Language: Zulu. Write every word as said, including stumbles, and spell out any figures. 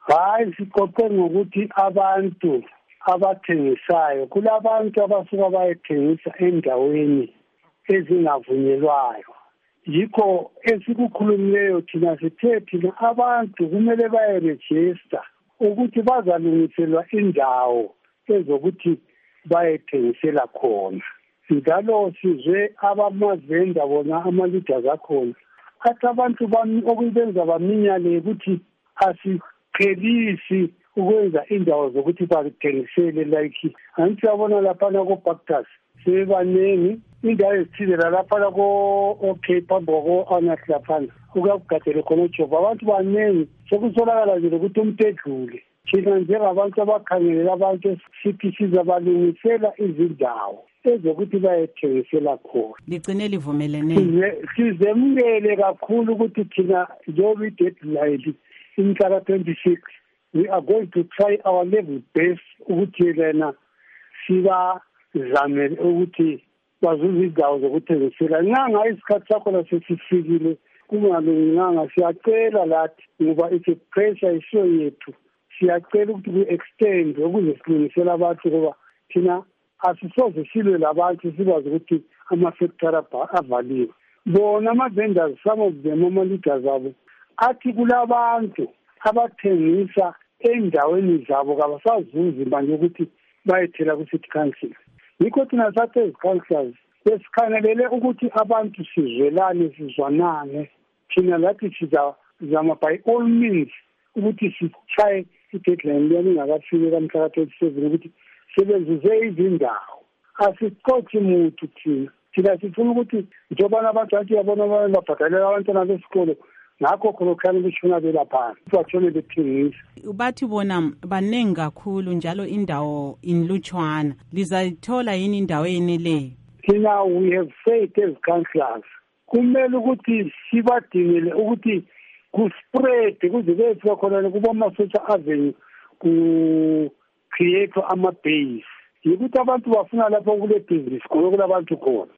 Hayi siqoqe ngokuthi abantu abathengisayo kulabantu abasuka bayethengisa endaweni ezingavunyelwayo. Yikho esikukhulumileyo thina sithe thina abantu kumele bayeregister ukuthi bazalungiselwa indawo ezokuthi bayethengisela khona. Njalo sizwe abamazenda bona ama-leaders akhona athi abantu okubenza baminyane ukuthi asiqhelisi ukwenza indawo zokuthi bathengisele like angithi yabona laphana ko-Baptist sebanengi indawo ezithile laphana ko-okay phambi kwako-Anas laphana ukuyakugadele khona uJob abantu banengi sekusolakala nje ukuthi umuntu edlule. Thina njengabantu abakhangelela abantu sithi sizabalungisela izindawo ezokuthi bayethengisela khona. Ligcine livumelene. Sizemukele kakhulu ukuthi thina njengoba i-deadline imhla twenty-six we are going to try our level best ukuthi lena sibazamele ukuthi bazuze indawo zokuthengisela. Nanga isikhathi sakho lasesifikile kungalunganga siyacela lathi ngoba it's a pressure isiyo yethu. Siyacela ukuthi ku-extend ukuze silungisela abantu ngoba thina asisoze silwe labantu sibazi ukuthi ama-factory avaliwe. Bona ama-vendors, some of them ama-leaders abo athi kulabantu abathengisa endaweni zabo kabasazuzi manje ukuthi bayethela ku-city council. Yikho thina sathi ezi-councillors besikhangelele ukuthi abantu sizwelane sizwanane. Thina lathi sizama by all means ukuthi sitshaye i-deadline leyani ingakafiki kamhla twenty-seven ukuthi sebenzuze izindawo. Asiqothi muntu thina. Thina sifuna ukuthi njengoba abantu athi yabona babhadalela abantwana besikolo ngakho khona khani bishona belapha bathole bethengisa. Bathi bona banengi kakhulu njalo indawo inlutshwana. Lizayithola yini indawo eneleyo? Thina we have faith as councillors. Kumele ukuthi sibadingele ukuthi ku-spread kuze kuyefika khona kuba ama-social avenue ku-create ama-base. Yikuthi abantu bafuna lapho kule business khona kulabantu khona.